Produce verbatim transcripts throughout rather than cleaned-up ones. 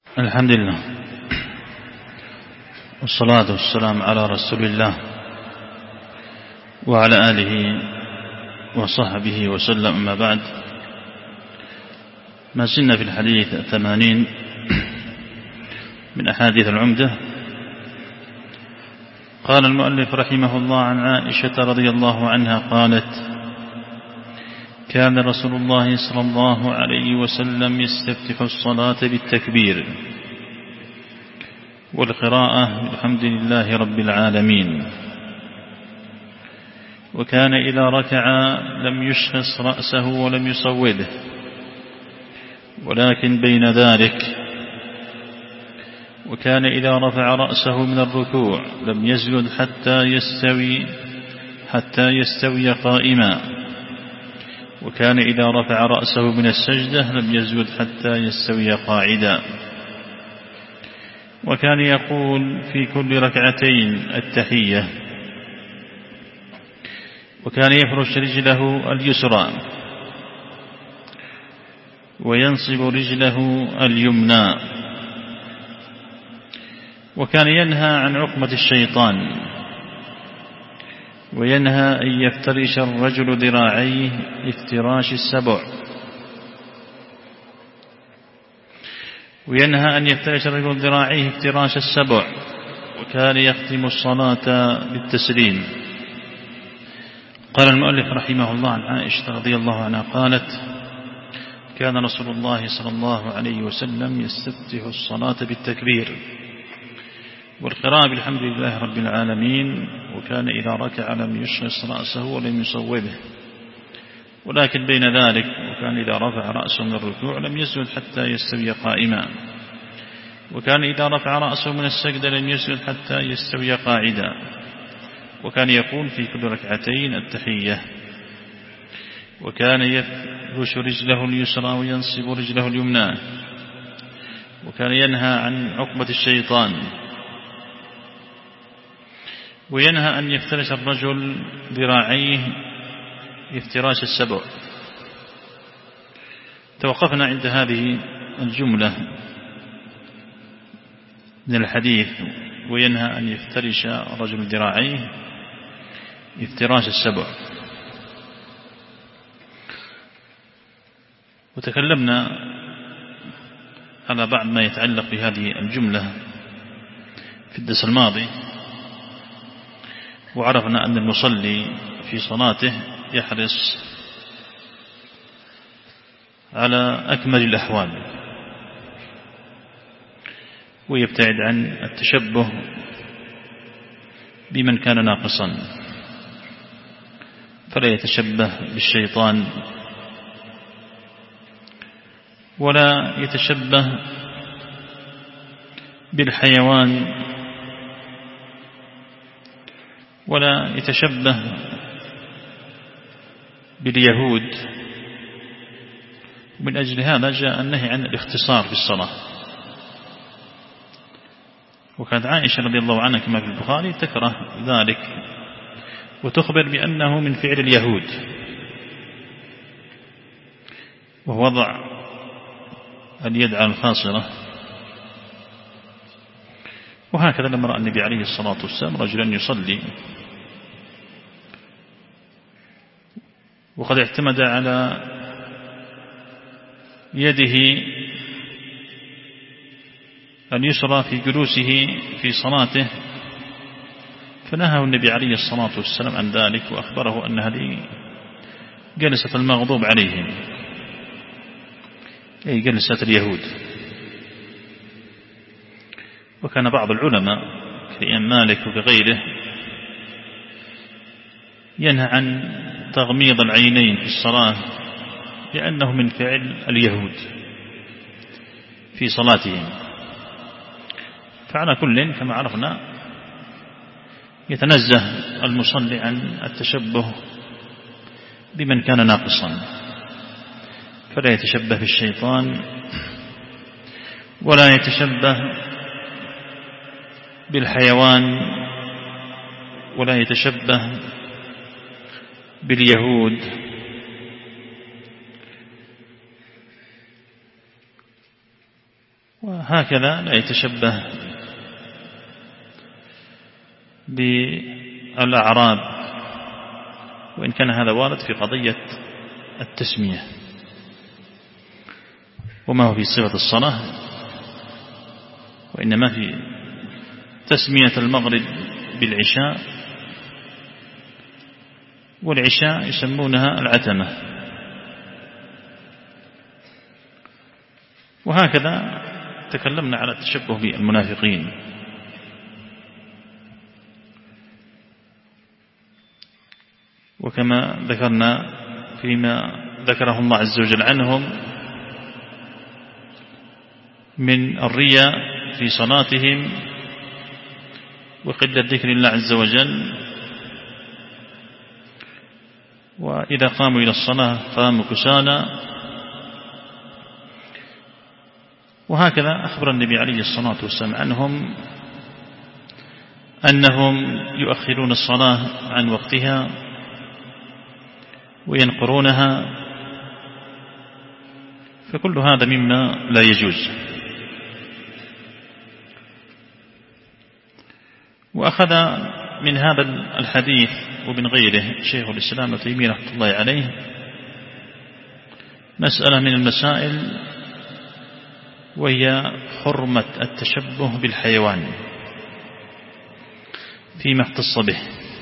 الحمد لله والصلاة والسلام على رسول الله وعلى آله وصحبه وسلم. أما بعد، ما زلنا في الحديث الثمانين من أحاديث العمدة. قال المؤلف رحمه الله: عن عائشة رضي الله عنها قالت: كان رسول الله صلى الله عليه وسلم يستفتح الصلاة بالتكبير والقراءة بالحمد لله رب العالمين، وكان إذا ركع لم يشخص رأسه ولم يصوده، ولكن بين ذلك، وكان إذا رفع رأسه من الركوع لم يسجد حتى يستوي حتى يستوي قائما، وكان إذا رفع رأسه من السجدة لم يسجد حتى يستوي قاعدا، وكان يقول في كل ركعتين التحية، وكان يفرش رجله اليسرى وينصب رجله اليمنى، وكان ينهى عن عقمة الشيطان، وينهى أن يفترش الرجل ذراعيه افتراش السبع وينهى أن يفترش الرجل ذراعيه افتراش السبع وكان يختم الصلاة بالتسليم. قال المؤلف رحمه الله: عن عائشة رضي الله عنها قالت: كان رسول الله صلى الله عليه وسلم يستفتح الصلاة بالتكبير والقراءة بالحمد لله رب العالمين، وكان إذا ركع لم يشخص رأسه ولم يصوبه، ولكن بين ذلك، وكان إذا رفع رأسه من الركوع لم يسجد حتى يستوي قائما، وكان إذا رفع رأسه من السجدة لم يسجد حتى يستوي قاعدا، وكان يقول في كل ركعتين التحية، وكان يفرش رجله اليسرى وينصب رجله اليمنى، وكان ينهى عن عقبة الشيطان، وينهى أن يفترش الرجل ذراعيه افتراش السبع. توقفنا عند هذه الجملة من الحديث: وينهى أن يفترش الرجل ذراعيه افتراش السبع. وتكلمنا على بعض ما يتعلق بهذه الجملة في الدرس الماضي، وعرفنا أن المصلي في صلاته يحرص على أكمل الأحوال، ويبتعد عن التشبه بمن كان ناقصا، فلا يتشبه بالشيطان ولا يتشبه بالحيوان ولا يتشبه باليهود. من أجل هذا جاء النهي عن الاختصار في الصلاة. وكانت عائشة رضي الله عنها كما في البخاري تكره ذلك، وتخبر بأنه من فعل اليهود، وهو وضع اليد على الخاصرة. وهكذا لما رأى النبي عليه الصلاة والسلام رجلا يصلي وقد اعتمد على يده اليسرى في جلوسه في صلاته، فنهى النبي عليه الصلاة والسلام عن ذلك، وأخبره أن هذه جلسة المغضوب عليهم، أي جلسة اليهود. وكان بعض العلماء كالإمام مالك وكغيره ينهى عن تغميض العينين في الصلاة لأنه من فعل اليهود في صلاتهم. فعلى كل كما عرفنا يتنزه المصلي عن التشبه بمن كان ناقصا، فلا يتشبه بالشيطان ولا يتشبه بالحيوان ولا يتشبه باليهود. هكذا لا يتشبه بالأعراب، وإن كان هذا وارد في قضية التسمية، وما هو في صفة الصلاة، وإنما في تسمية المغرب بالعشاء، والعشاء يسمونها العتمة. وهكذا تكلمنا على التشبه بالمنافقين، وكما ذكرنا فيما ذكره الله عز وجل عنهم من الرياء في صلاتهم وقلة ذكر الله عز وجل، وإذا قاموا إلى الصلاة قاموا كسالى. وهكذا أخبر النبي عليه الصلاة والسلام عنهم أنهم يؤخرون الصلاة عن وقتها وينقرونها، فكل هذا مما لا يجوز. وأخذ من هذا الحديث ومن غيره شيخ الإسلام ابن تيمية رحمة الله عليه مسألة من المسائل، وهي حرمة التشبه بالحيوان فيما اختص به،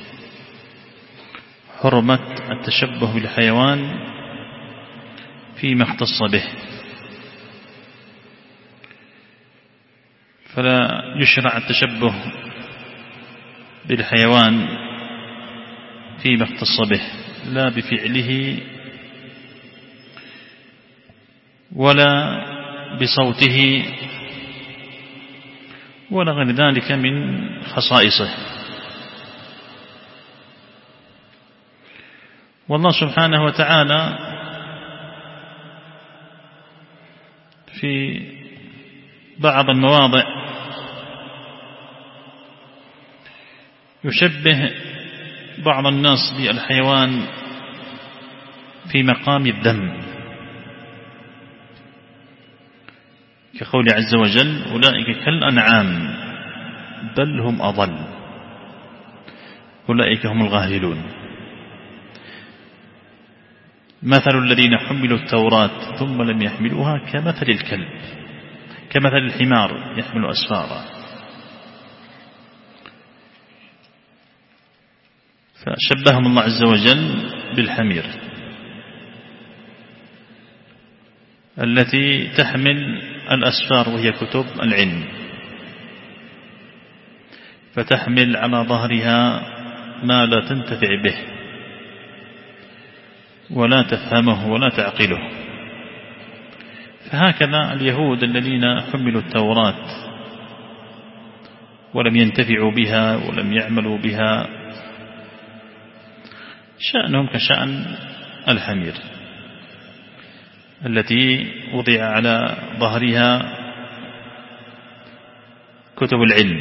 حرمة التشبه بالحيوان فيما اختص به، فلا يشرع التشبه بالحيوان فيما اختص به، لا بفعله ولا بصوته ولا غير ذلك من خصائصه. والله سبحانه وتعالى في بعض المواضع يشبه بعض الناس بالحيوان في مقام الذم، كقول عز وجل: أولئك كالأنعام بل هم أضل أولئك هم الغافلون. مثل الذين حملوا التوراة ثم لم يحملوها كمثل الكلب كمثل الحمار يحمل أسفارا. فشبههم الله عز وجل بالحمير التي تحمل الأسفار وهي كتب العلم، فتحمل على ظهرها ما لا تنتفع به ولا تفهمه ولا تعقله. فهكذا اليهود الذين حملوا التوراة ولم ينتفعوا بها ولم يعملوا بها شأنهم كشأن الحمير التي وضع على ظهرها كتب العلم.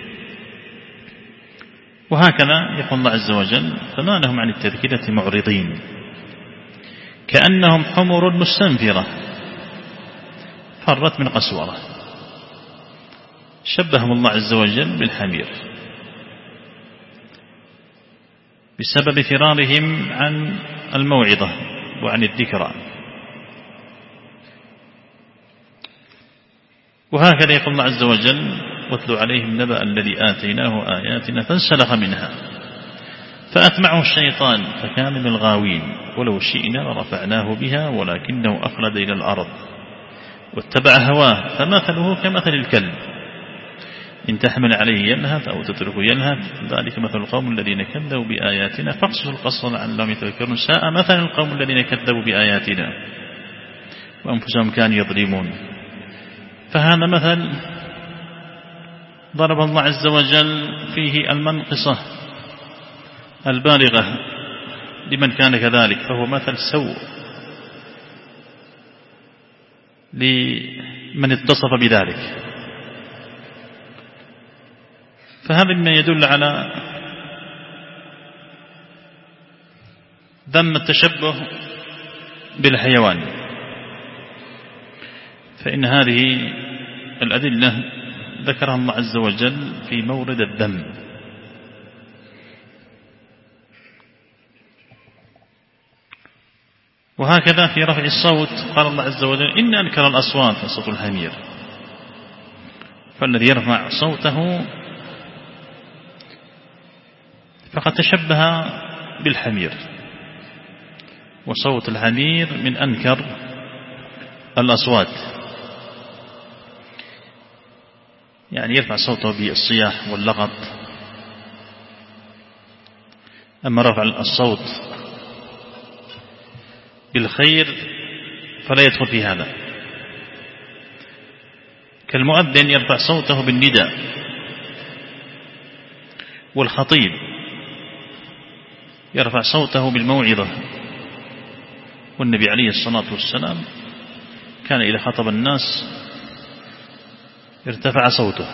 وهكذا يقول الله عز وجل: فما لهم عن التذكرة معرضين كأنهم حمر مستنفرة فرت من قسورة. شبههم الله عز وجل بالحمير بسبب فرارهم عن الموعظة وعن الذكرى. وهكذا يقول الله عز وجل: واتل عليهم نبأ الذي آتيناه آياتنا فانسلخ منها فأتبعه الشيطان فكان من الغاوين ولو شئنا لرفعناه بها ولكنه أخلد إلى الأرض واتبع هواه فمثله كمثل الكلب إن تحمل عليه يلهث أو تتركه يلهث ذلك مثل القوم الذين كذبوا بآياتنا فاقصص القصص لعلهم يتفكرون ساء مثل القوم الذين كذبوا بآياتنا وأنفسهم كانوا يظلمون. فهذا مثل ضرب الله عز وجل فيه المنقصة البالغة لمن كان كذلك، فهو مثل سوء لمن اتصف بذلك. فهذا مما يدل على ذم التشبه بالحيوان، فإن هذه الأدلة ذكرها الله عز وجل في مورد الذم. وهكذا في رفع الصوت قال الله عز وجل إن أنكر الأصوات صوت الحمير، فالذي يرفع صوته فقد تشبه بالحمير، وصوت الحمير من أنكر الأصوات، يعني يرفع صوته بالصياح واللغط. أما رفع الصوت بالخير فلا يدخل في هذا، كالمؤذن يرفع صوته بالنداء، والخطيب يرفع صوته بالموعظة. والنبي عليه الصلاة والسلام كان إذا خطب الناس ارتفع صوته،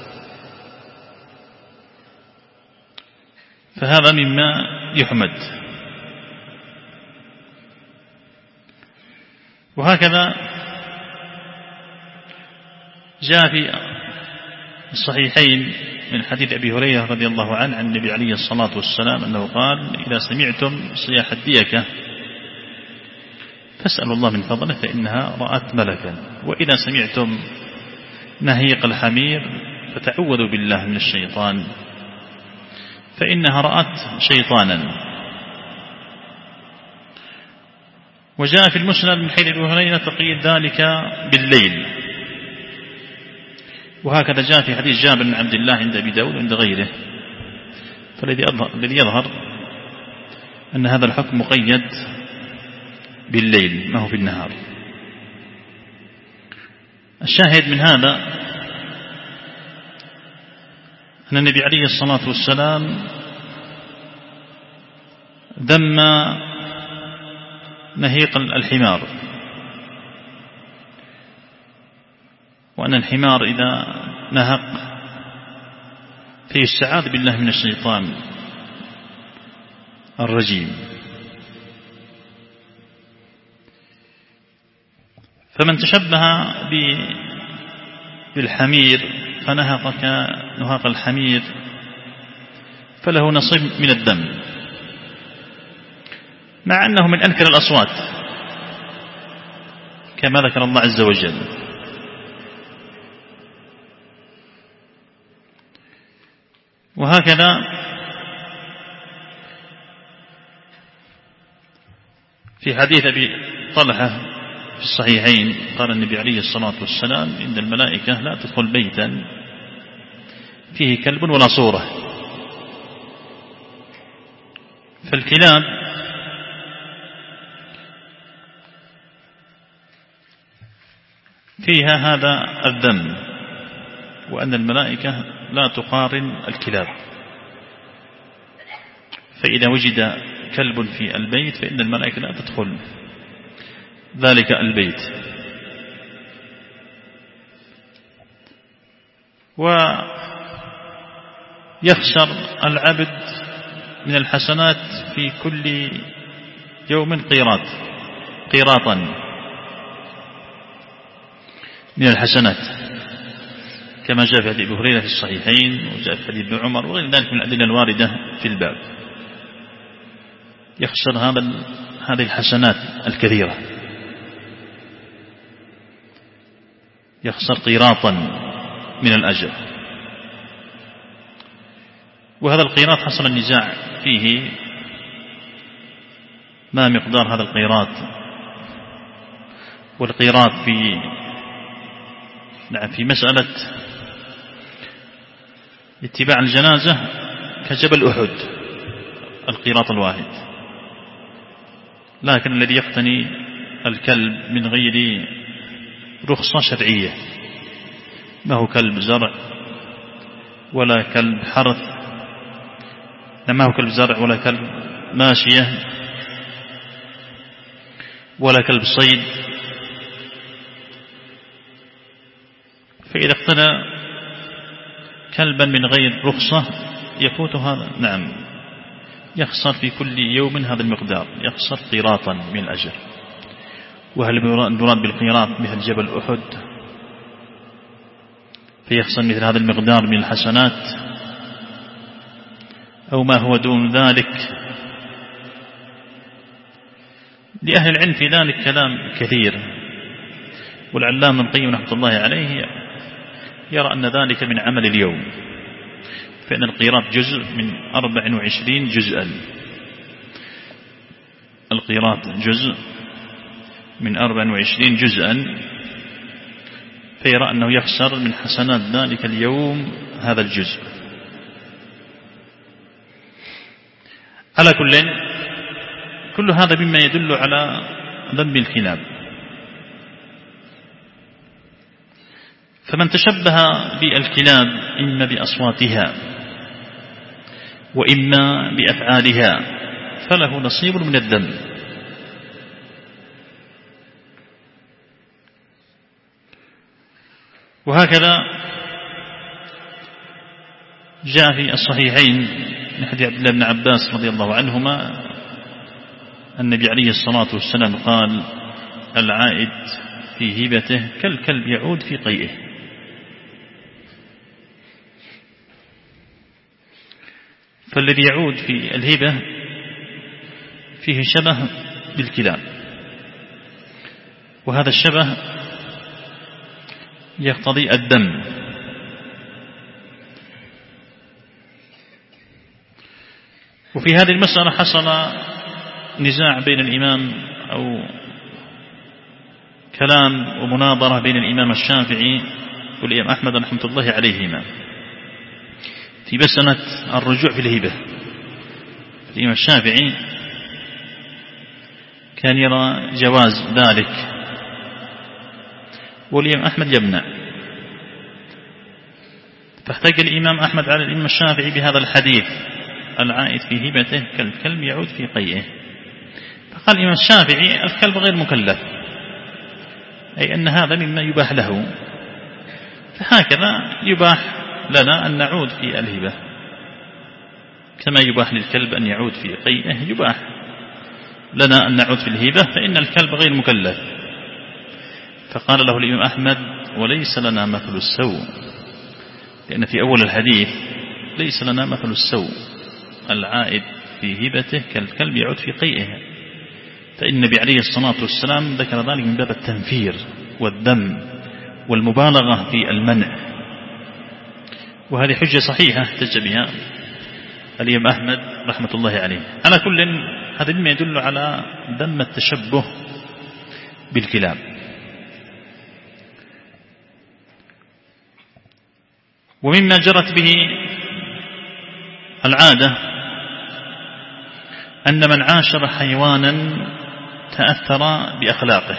فهذا مما يحمد. وهكذا جاء في الصحيحين من حديث أبي هريرة رضي الله عنه عن النبي عليه الصلاة والسلام أنه قال إذا سمعتم صياح الديكة فاسألوا الله من فضله فإنها رأت ملكا، وإذا سمعتم نهيق الحمير فتعوذوا بالله من الشيطان فإنها رأت شيطانا. وجاء في المسند من حديث أبي هريرة تقييد ذلك بالليل. وهكذا جاء في حديث جابر بن عبد الله عند أبي داود وعند غيره. فالذي يظهر أن هذا الحكم مقيد بالليل ما هو في النهار. الشاهد من هذا أن النبي عليه الصلاة والسلام ذم نهيق الحمار، وأن الحمار إذا نهق فيستعاذ بالله من الشيطان الرجيم. فمن تشبه بالحمير فنهق كنهاق الحمير فله نصيب من الذم، مع أنه من أنكر الأصوات كما ذكر الله عز وجل. وهكذا في حديث أبي طلحة في الصحيحين قال النبي عليه الصلاة والسلام إن الملائكة لا تدخل بيتا فيه كلب ولا صورة. فالكلاب فيها هذا الذم، وأن الملائكة لا تقارن الكلاب، فإذا وجد كلب في البيت فإن الملائكة لا تدخل ذلك البيت. ويخسر العبد من الحسنات في كل يوم قيراط قيراطا من الحسنات، كما جاء في حديث أبي هريرة في الصحيحين، وجاء في حديث ابن عمر وغير ذلك من الأدلة الواردة في الباب. يخسر هذا هذه الحسنات الكثيرة، يخسر قيراطا من الأجر. وهذا القيراط حصل النزاع فيه، ما مقدار هذا القيراط. والقيراط في نعم في مسألة اتباع الجنازة كجبل أحد القيراط الواحد، لكن الذي يقتني الكلب من غير رخصة شرعية، ما هو كلب زرع ولا كلب حرث، ما هو كلب زرع ولا كلب ماشية ولا كلب صيد، فإذا اقتنى كلبا من غير رخصة يفوت هذا، نعم يخسر في كل يوم هذا المقدار، يخسر قيراطا من الأجر. وهل المراد بالقيراط مثل جبل أحد فيحصل مثل هذا المقدار من الحسنات أو ما هو دون ذلك. لأهل العلم في ذلك كلام كثير، والعلامة ابن القيم رحمة الله عليه يرى أن ذلك من عمل اليوم، فإن القيراط جزء من أربع وعشرين جزءا، القيراط جزء من أربع وعشرين جزءا، فيرى أنه يخسر من حسنات ذلك اليوم هذا الجزء. على كل كل هذا مما يدل على ذنب الكلاب. فمن تشبه بالكلاب إما بأصواتها وإما بأفعالها فله نصيب من الذنب. وهكذا جاء في الصحيحين من حديث عبد الله بن عباس رضي الله عنهما النبي عليه الصلاة والسلام قال: العائد في هبته كالكلب يعود في قيئه. فالذي يعود في الهبة فيه شبه بالكلاب، وهذا الشبه يقتضي الدم. وفي هذه المسألة حصل نزاع بين الإمام أو كلام ومناظرة بين الإمام الشافعي والإمام أحمد رحمة الله عليهما في مسألة الرجوع في الهبة. الإمام الشافعي كان يرى جواز ذلك، والإمام أحمد يمنع، فاحتج الإمام أحمد على الإمام الشافعي بهذا الحديث: العائد في هبته كالكلب يعود في قيئه. فقال الإمام الشافعي: الكلب غير مكلف، أي أن هذا مما يباح له، فهكذا يباح لنا أن نعود في الهبة كما يباح للكلب أن يعود في قيئه، يباح لنا أن نعود في الهبة، فإن الكلب غير مكلف. فقال له الإمام أحمد: وليس لنا مثل السوء، لأن في أول الحديث ليس لنا مثل السوء، العائد في هبته كالكلب يعود في قيئه، فإن النبي عليه الصلاة والسلام ذكر ذلك من باب التنفير والذم والمبالغة في المنع. وهذه حجة صحيحة احتج بها الإمام أحمد رحمة الله عليه. على كل هذا مما يدل على ذم التشبه بالكلاب. ومما جرت به العادة أن من عاشر حيوانا تأثر بأخلاقه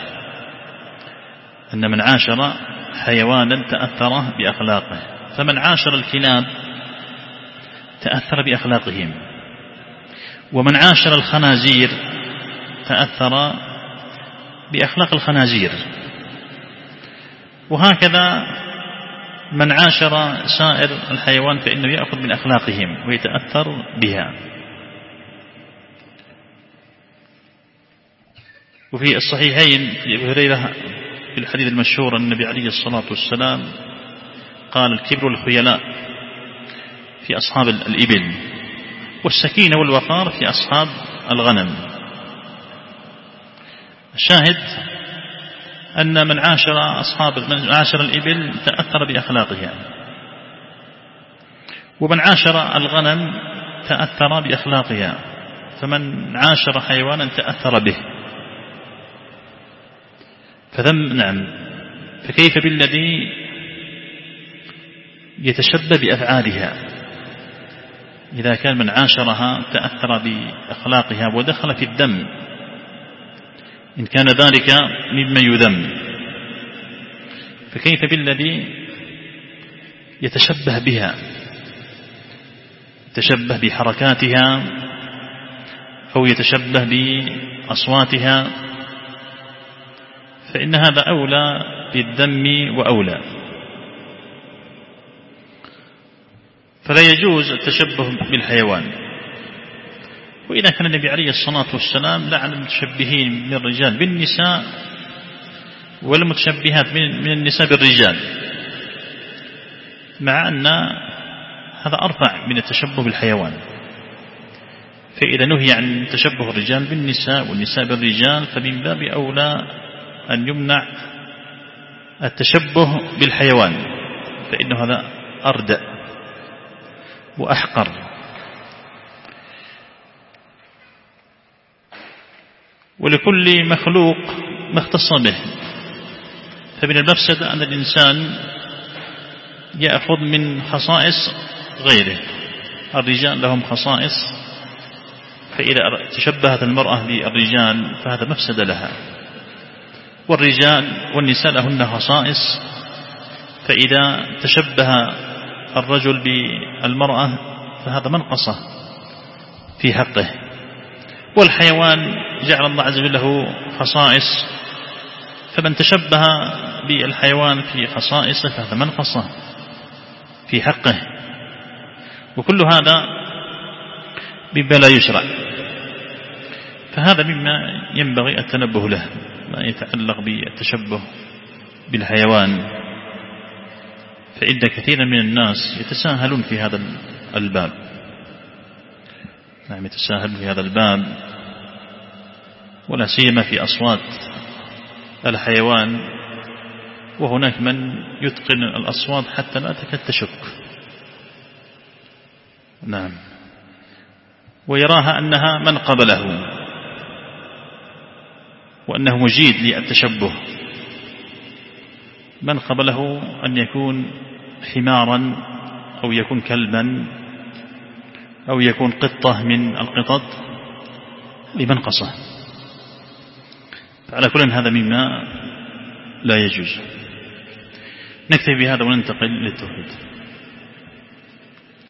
أن من عاشر حيوانا تأثر بأخلاقه فمن عاشر الكلاب تأثر بأخلاقهم، ومن عاشر الخنازير تأثر بأخلاق الخنازير، وهكذا من عاشر سائر الحيوان فإنه يأخذ من أخلاقهم ويتأثر بها. وفي الصحيحين في أبي هريرة في الحديث المشهور النبي عليه الصلاة والسلام قال: الكبر والخيلاء في أصحاب الإبل، والسكينة والوقار في أصحاب الغنم. الشاهد أن من عاشر أصحاب من عاشر الإبل تأثر بأخلاقها، ومن عاشر الغنم تأثر بأخلاقها، فمن عاشر حيوانا تأثر به. فذم نعم، فكيف بالذي يتشبه بأفعالها؟ إذا كان من عاشرها تأثر بأخلاقها ودخل في الذم، إن كان ذلك مما يذم، فكيف بالذي يتشبه بها، يتشبه بحركاتها أو يتشبه بأصواتها؟ فإن هذا أولى بالذم وأولى. فلا يجوز التشبه بالحيوان. وإذا كان النبي عليه الصلاة والسلام لعن المتشبهين من الرجال بالنساء والمتشبهات من النساء بالرجال، مع أن هذا أرفع من التشبه بالحيوان. فإذا نهي عن تشبه الرجال بالنساء والنساء بالرجال فمن باب أولى أن يمنع التشبه بالحيوان، فإنه هذا أردأ وأحقر. ولكل مخلوق ما اختص به، فمن المفسدة أن الإنسان يأخذ من خصائص غيره. الرجال لهم خصائص، فإذا تشبهت المرأة بالرجال فهذا مفسدة لها، والرجال والنساء لهن خصائص، فإذا تشبه الرجل بالمرأة فهذا منقصة في حقه. والحيوان جعل الله عز وجل له خصائص، فمن تشبه بالحيوان في خصائصه فهذا منقصة في حقه. وكل هذا مما لا يشرع، فهذا مما ينبغي التنبه له، ما يتعلق بالتشبه بالحيوان، فإن كثيرا من الناس يتساهلون في هذا الباب. نعم، يتساهلون في هذا الباب، ولا سيما في أصوات الحيوان، وهناك من يتقن الأصوات حتى لا تكاد تشك. نعم، ويراها أنها منقب له، وأنه مجيد للتشبه. منقب له أن يكون حمارا، أو يكون كلبا، أو يكون قطة من القطط لمنقصة. فعلى كل هذا مما لا يجوز. نكتفي بهذا وننتقل للتوحيد.